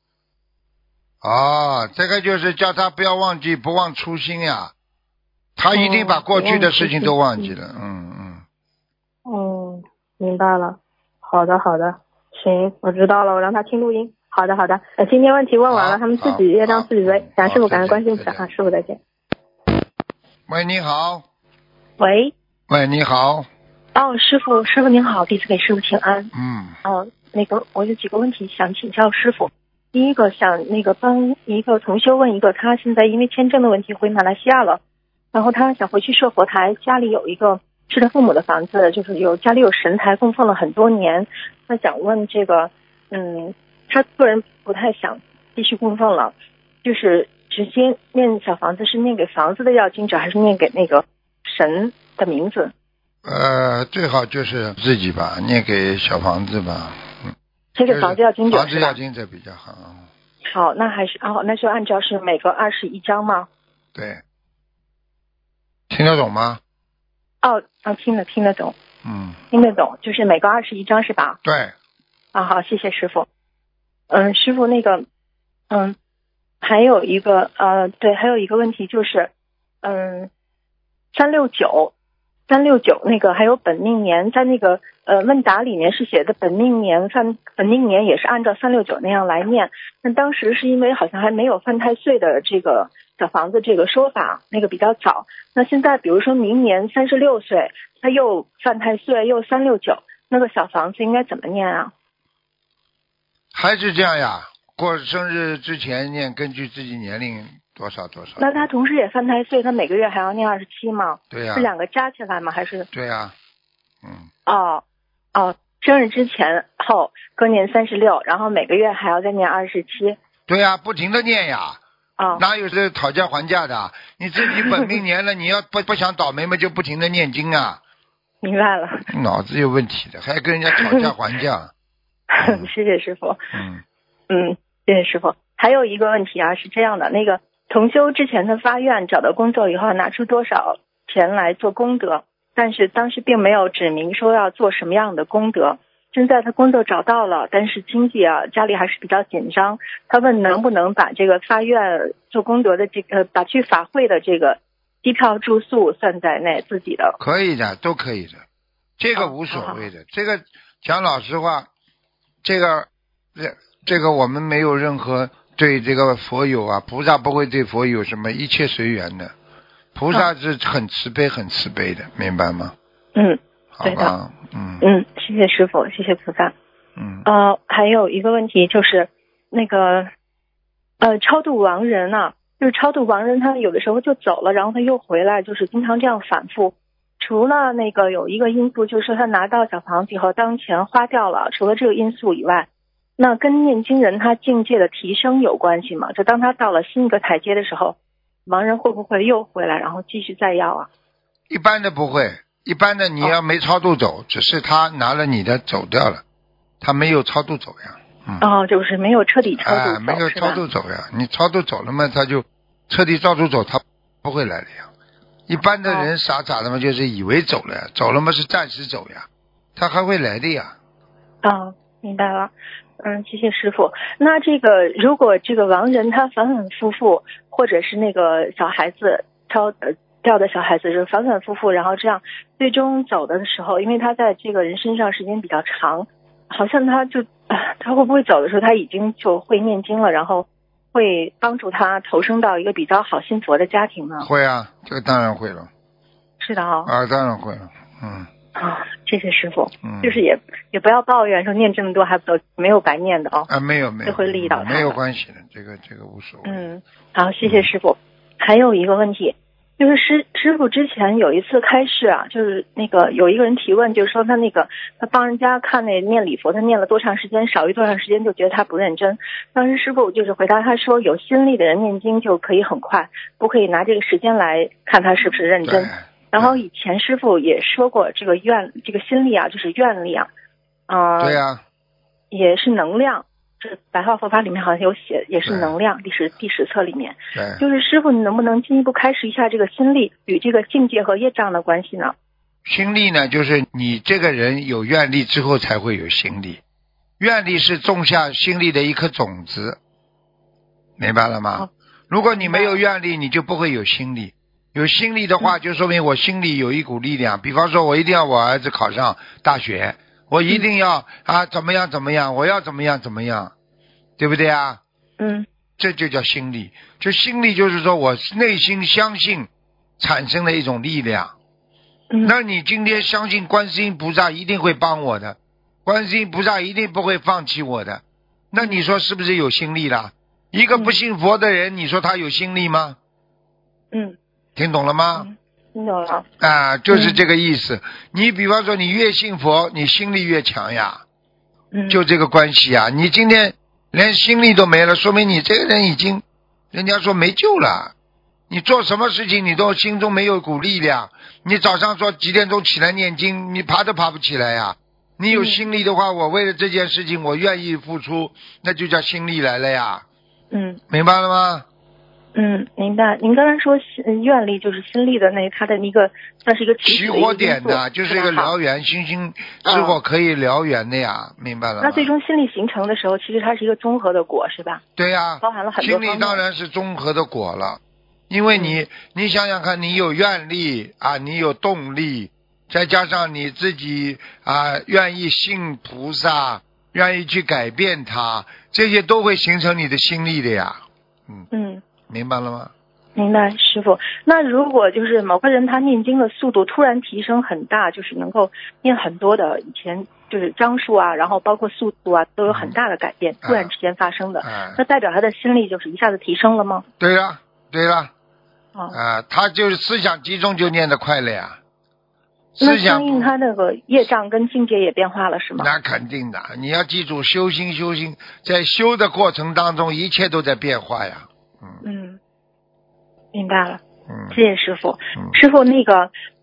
哦，这个就是叫他不要忘记，不忘初心呀。他一定把过去的事情都忘记了。哦、嗯嗯。 嗯，明白了。好的好的，行，我知道了，我让他听录音。好的好的，呃，今天问题问完了，他们自己业障自己背。感恩师傅，感恩观世音菩萨，师傅再见。 喂，你好。 喂。 喂，你好。 哦，师傅，师傅您好，弟子给师傅请安。 嗯。 哦，那个我有几个问题想请教师傅。第一个想那个帮一个同修问一个，他现在因为签证的问题回马来西亚了，然后他想回去设佛台，家里有一个是他父母的房子，就是有家里有神台供奉了很多年，他想问这个，嗯，他个人不太想继续供奉了，就是直接念小房子是念给房子的要经者，还是念给那个神的名字？ 呃，最好就是自己吧，念给小房子吧。 这个房子要经者， 房子要经者比较好。 好，那还是哦，那就按照是每个二十一张吗？ 对，听得懂吗？ 哦，啊，听得听得懂， 嗯， 听得懂，就是每个二十一张是吧？ 对。 啊，好，谢谢师傅。嗯，师傅那个，嗯，还有一个呃，对，还有一个问题就是，嗯，三六九。三六九那个还有本命年，在那个呃问答里面是写的本命年犯本命年也是按照三六九那样来念。那当时是因为好像还没有犯太岁的这个小房子这个说法，那个比较早。那现在比如说明年三十六岁，他又犯太岁又三六九，那个小房子应该怎么念啊？ 还是这样呀，过生日之前念，根据自己年龄。多少多少？ 那他同时也犯太岁，他每个月还要念二十七吗？ 对呀、啊。 是两个加起来吗？还是？ 对呀、啊。嗯。 哦哦，生日之前后各念三十六，然后每个月还要再念二十七。 对呀、啊，不停的念呀。 哦。 哪有这讨价还价的？你自己本命年了，你要不不想倒霉嘛，就不停的念经啊。 明白了。 脑子有问题的，还跟人家讨价还价。 嗯、谢谢师傅。 嗯嗯，谢谢师傅。还有一个问题啊，是这样的，那个同修之前的发愿，找到工作以后拿出多少钱来做功德，但是当时并没有指明说要做什么样的功德。现在他工作找到了，但是经济啊家里还是比较紧张。他问能不能把这个发愿做功德的这个把去法会的这个机票住宿算在内自己的？ 可以的，都可以的，这个无所谓的。哦、这个讲老实话，这个这这个我们没有任何对这个佛友啊，菩萨不会对佛友什么，一切随缘的。菩萨是很慈悲、很慈悲的，明白吗？ 嗯。 对的，嗯嗯，谢谢师傅，谢谢菩萨。 嗯， 呃，还有一个问题就是那个呃，超度亡人啊，就是超度亡人，他有的时候就走了，然后他又回来，就是经常这样反复。除了那个有一个因素，就是他拿到小房子以后当钱花掉了，除了这个因素以外，那跟念经人他境界的提升有关系吗？就当他到了新一个台阶的时候，亡人会不会又回来，然后继续再要啊？ 一般的不会。一般的你要没超度走、哦、只是他拿了你的走掉了，他没有超度走呀。嗯、 哦，就是没有彻底超度走、 哎、没有超度走呀。你超度走了嘛，他就彻底超度走，他不会来的呀。一般的人傻傻的嘛，就是以为走了呀，走了嘛是暂时走呀，他还会来的呀。 哦，明白了。嗯，谢谢师傅。那这个如果这个亡人他反反复复，或者是那个小孩子超呃掉的小孩子是反反复复，然后这样最终走的时候，因为他在这个人身上时间比较长，好像他就他会不会走的时候他已经就会念经了，然后会帮助他投生到一个比较好信佛的家庭呢？ 会啊，这个当然会了。 是的啊、哦。 啊，当然会了。嗯。 啊，谢谢师傅。 嗯。 就是也也不要抱怨说念这么多还不走，没有白念的哦。 啊，没有没有。 就会利益到他。 没有关系的，这个这个无所谓。 嗯，好，谢谢师傅。嗯、还有一个问题。就是师师傅之前有一次开示啊，就是那个有一个人提问，就是说他那个他帮人家看那念礼佛，他念了多长时间，少于多长时间就觉得他不认真。当时师傅就是回答他说，有心力的人念经就可以很快，不可以拿这个时间来看他是不是认真。然后以前师傅也说过，这个愿这个心力啊，就是愿力啊，嗯、呃， 对啊， 也是能量。这白话佛法里面好像有写，也是能量，第十第十册里面。 对， 就是师傅，你能不能进一步开示一下这个心力与这个境界和业障的关系呢？ 心力呢，就是你这个人有愿力之后才会有心力，愿力是种下心力的一颗种子，明白了吗？哦、如果你没有愿力，你就不会有心力。有心力的话，就说明我心里有一股力量。比方说，我一定要我儿子考上大学。我一定要啊，怎么样怎么样，我要怎么样怎么样，对不对啊？ 嗯， 这就叫心力。就心力就是说我内心相信产生了一种力量。 嗯， 那你今天相信观世音菩萨一定会帮我的，观世音菩萨一定不会放弃我的，那你说是不是有心力了？一个不信佛的人，你说他有心力吗？ 嗯， 听懂了吗？ 嗯，听懂了啊，就是这个意思。嗯、你比方说，你越信佛，你心力越强呀， 嗯， 就这个关系啊。你今天连心力都没了，说明你这个人已经，人家说没救了。你做什么事情，你都心中没有股力量。你早上说几点钟起来念经，你爬都爬不起来呀。你有心力的话，嗯、我为了这件事情，我愿意付出，那就叫心力来了呀。 嗯， 明白了吗？ 嗯，明白。您刚才说愿力就是心力的那它的一个算是一个起火点的，就是一个燎原，星星之火可以燎原的呀，嗯、明白了吗？ 那最终心力形成的时候，其实它是一个综合的果，是吧？ 对呀、啊， 包含了很多心力当然是综合的果了，因为你、嗯、你想想看，你有愿力啊，你有动力，再加上你自己啊愿意信菩萨，愿意去改变它，这些都会形成你的心力的呀。嗯嗯。 明白了吗？ 明白，师傅。那如果就是某个人他念经的速度突然提升很大，就是能够念很多的，以前就是章数啊，然后包括速度啊，都有很大的改变，嗯、突然之间发生的， 嗯、 那代表他的心力就是一下子提升了吗？ 对了，对了。 哦。 啊，他就是思想集中就念得快了呀。 那相应他那个业障跟境界也变化了，是吗？ 那肯定的，你要记住，修心修心，在修的过程当中，一切都在变化呀。嗯， 嗯，明白了。 嗯， 谢谢师傅。 嗯、 师傅，那个，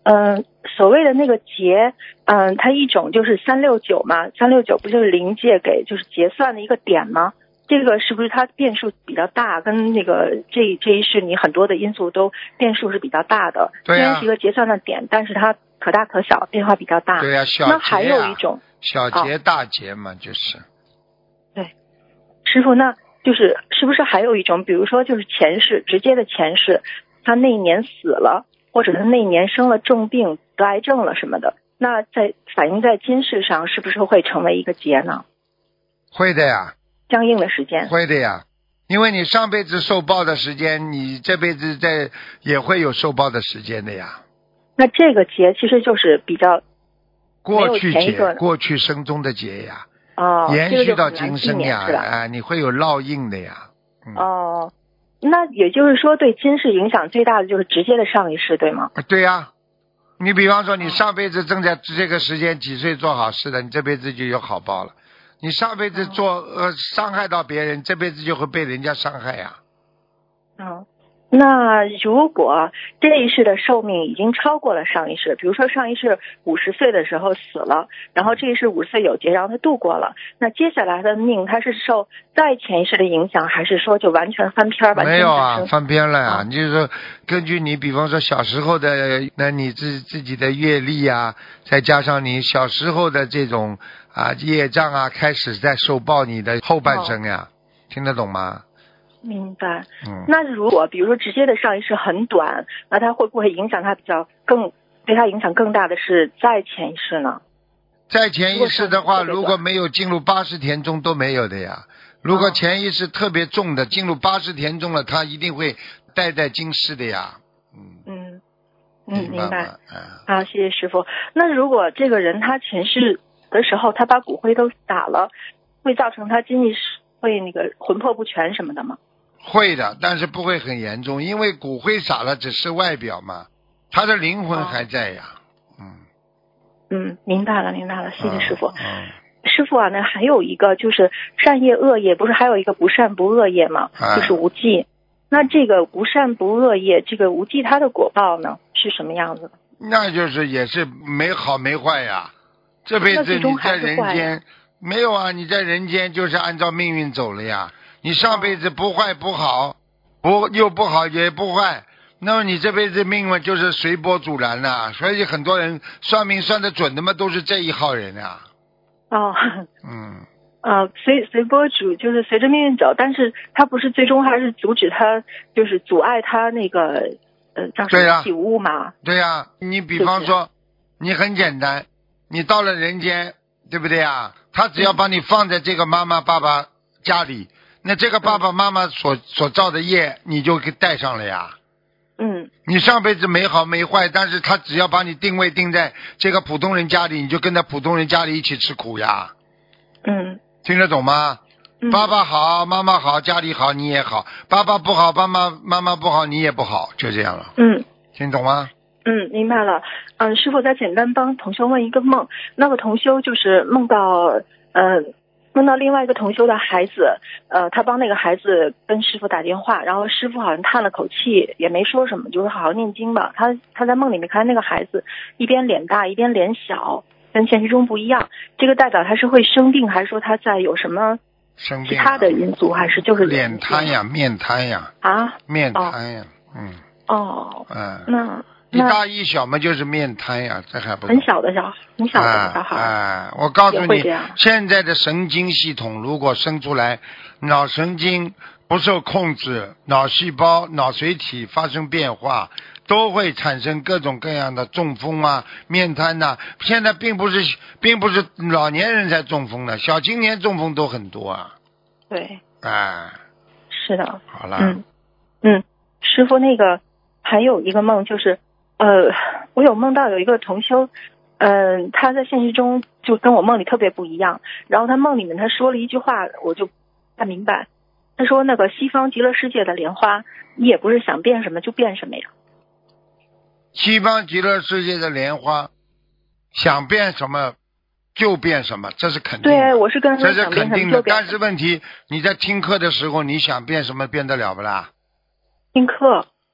嗯、呃，所谓的那个劫，嗯、呃，它一种就是三六九嘛，三六九不就是灵界给就是结算的一个点吗？这个是不是它变数比较大？跟那个这这一世你很多的因素都变数是比较大的。 对呀、 虽然是一个结算的点，但是它可大可小，变化比较大。 对呀、啊，小劫、啊。 那还有一种小劫大劫嘛，就是。 对，师傅，那就是是不是还有一种，比如说就是前世直接的前世，他那一年死了，或者他那一年生了重病、得癌症了什么的，那在反映在今世上，是不是会成为一个劫呢？ 会的呀。 相应的时间。 会的呀，因为你上辈子受报的时间，你这辈子在也会有受报的时间的呀。 那这个劫其实就是比较过去劫，过去生中的劫呀。 哦， 延续到今生呀，啊、哎，你会有烙印的呀。 嗯、哦，那也就是说，对今世影响最大的就是直接的上一世，对吗？ 对呀，你比方说，你上辈子正在这个时间几岁做好事的，你这辈子就有好报了。你上辈子做呃伤害到别人，这辈子就会被人家伤害呀。 嗯，那如果这一世的寿命已经超过了上一世，比如说上一世五十岁的时候死了，然后这一世五十岁有劫，然后他度过了，那接下来的命他是受再前一世的影响，还是说就完全翻篇？完全没有啊，翻篇了呀、啊！ 嗯、 你就是说，根据你比方说小时候的，那你自自己的阅历啊，再加上你小时候的这种啊业障啊，开始在受报你的后半生呀，哦、听得懂吗？ 明白。 嗯， 那如果比如说直接的上一世很短，那它会不会影响它比较更对它影响更大的是再前一世呢？ 再前一世的话，如果没有进入八十田中都没有的呀。如果前一世特别重的，进入八十田中了，它一定会带在今世的呀。 嗯嗯嗯，明白。 嗯、 好，谢谢师傅。那如果这个人他前世的时候他把骨灰都撒了，会造成他今世会那个魂魄不全什么的吗？ 会的，但是不会很严重，因为骨灰撒了只是外表嘛，他的灵魂还在呀。 哦、嗯嗯，明白了明白了，谢谢师傅。 嗯。嗯师傅啊，那还有一个就是善业恶业，不是还有一个不善不恶业吗？ 啊、 就是无记。那这个不善不恶业，这个无记它的果报呢是什么样子的？ 那就是也是没好没坏呀。这辈子你在人间没有啊，你在人间就是按照命运走了呀。你上辈子不坏不好，不又不好也不坏，那么你这辈子命运就是随波逐澜了。所以很多人算命算得准的嘛，都是这一号人啊。 哦， 嗯， 呃，随随波逐就是随着命运走，但是他不是最终还是阻止他，就是阻碍他那个呃叫什么起悟嘛？ 对呀、啊，你比方说，就是、你很简单，你到了人间，对不对啊？他只要把你放在这个妈妈爸爸家里，嗯、那这个爸爸妈妈所所造的业，你就给带上了呀。 嗯， 你上辈子没好没坏，但是他只要把你定位定在这个普通人家里，你就跟在普通人家里一起吃苦呀。 嗯， 听得懂吗？ 嗯、 爸爸好，妈妈好，家里好，你也好；爸爸不好，妈妈妈妈不好，你也不好，就这样了。 嗯， 听懂吗？ 嗯，明白了。嗯，师傅再简单帮同修问一个梦，那个同修就是梦到呃。梦到另外一个同修的孩子，呃，他帮那个孩子跟师傅打电话，然后师傅好像叹了口气，也没说什么，就是好好念经吧。他他在梦里面看那个孩子一边脸大一边脸小，跟现实中不一样。这个代表他是会生病，还是说他在有什么其他的因素，还是就是脸瘫呀、面瘫呀啊？ 面瘫呀，哦、嗯。 哦。 嗯。 那。 一大一小嘛，就是面瘫呀，这还不很小的小很小的小孩。 哎、啊啊，我告诉你，现在的神经系统如果生出来，脑神经不受控制，脑细胞、脑髓体发生变化，都会产生各种各样的中风啊、面瘫呐、啊。现在并不是并不是老年人才中风的，小青年中风都很多啊。 对。 哎。 是的。 好了。 嗯嗯，师傅那个还有一个梦就是。呃，我有梦到有一个同修，嗯、呃，他在现实中就跟我梦里特别不一样。然后他梦里面他说了一句话，我就不太明白。他说那个西方极乐世界的莲花，你也不是想变什么就变什么呀。 西方极乐世界的莲花，想变什么就变什么，这是肯定的。 对，我是跟他说这是肯定的。但是问题， 你在听课的时候，你想变什么变得了不啦？ 听课。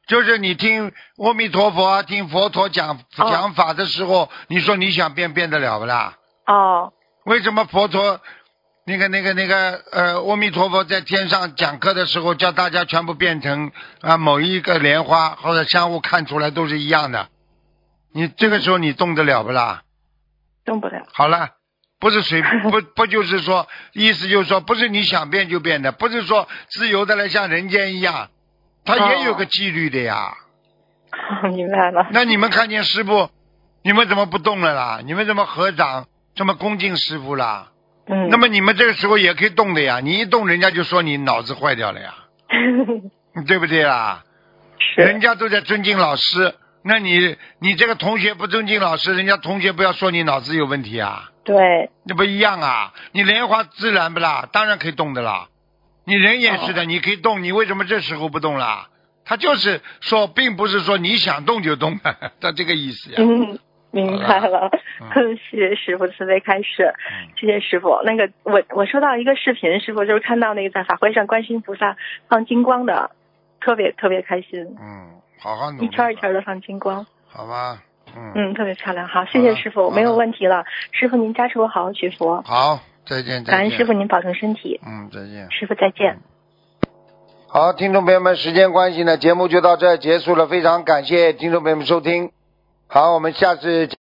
就是你听阿弥陀佛听佛陀讲哦讲法的时候，你说你想变变得了不啦？ 哦为什么佛陀那个那个那个呃阿弥陀佛在天上讲课的时候，叫大家全部变成啊某一个莲花或者相互看出来都是一样的？你这个时候你动得了不啦？ 动不了。 好了，不是随不不就是说，意思就是说，不是你想变就变的，不是说自由的来像人间一样，它也有个纪律的呀。 哦、明白了。 那你们看见师父，你们怎么不动了啦？你们怎么合掌这么恭敬师父啦？ 嗯。 那么你们这个时候也可以动的呀，你一动人家就说你脑子坏掉了呀，对不对啦？ 是。 人家都在尊敬老师，那你你这个同学不尊敬老师，人家同学不要说你脑子有问题啊？ 对。 那不一样啊！你莲花自然不啦？当然可以动的啦。你人也是的， 哦、 你可以动，你为什么这时候不动啦？他就是说，并不是说你想动就动的，他这个意思呀。 嗯，明白了。 嗯、 谢谢师傅慈悲开示，谢谢师傅。那个我我收到一个视频，师傅就是看到那个在法会上观世音菩萨放金光的，特别特别开心。 嗯，好好努力。 一圈一圈的放金光。 好吧。嗯嗯，特别漂亮。好，谢谢师傅，没有问题了。师傅您加持我好好学佛。 好，再见。再见。 感恩师傅您保重身体。 嗯，再见。 师傅再见。嗯好，听众朋友们，时间关系呢，节目就到这儿结束了，非常感谢听众朋友们收听。好，我们下次